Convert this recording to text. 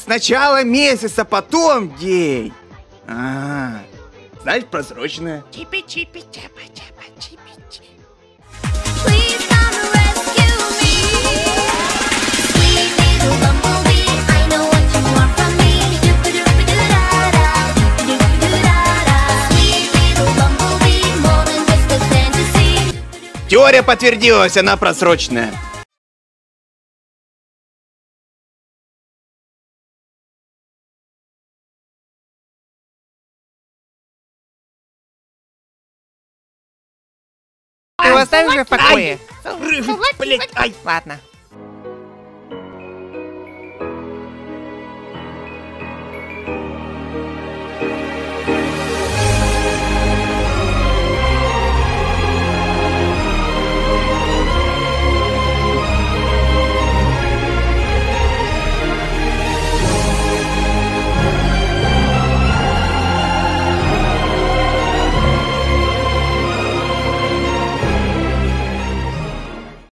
сначала месяц, а потом день. Значит, просроченная. Теория подтвердилась, она просроченная. Ты его оставишь в покое? Блять, ай. Ладно.